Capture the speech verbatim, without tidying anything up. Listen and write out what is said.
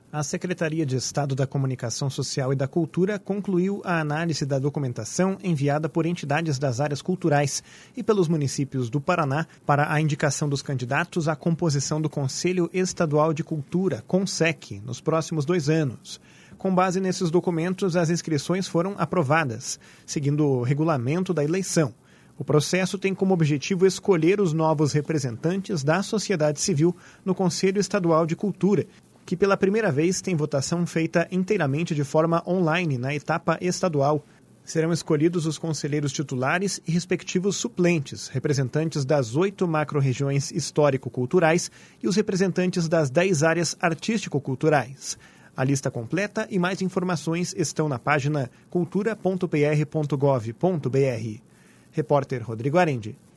A Secretaria de Estado da Comunicação Social e da Cultura concluiu a análise da documentação enviada por entidades das áreas culturais e pelos municípios do Paraná para a indicação dos candidatos à composição do Conselho Estadual de Cultura, CONSEC, nos próximos dois anos. Com base nesses documentos, as inscrições foram aprovadas, seguindo o regulamento da eleição. O processo tem como objetivo escolher os novos representantes da sociedade civil no Conselho Estadual de Cultura, que pela primeira vez tem votação feita inteiramente de forma online na etapa estadual. Serão escolhidos os conselheiros titulares e respectivos suplentes, representantes das oito macro-regiões histórico-culturais e os representantes das dez áreas artístico-culturais. A lista completa e mais informações estão na página cultura ponto p r ponto gov ponto b r. Repórter Rodrigo Arendi.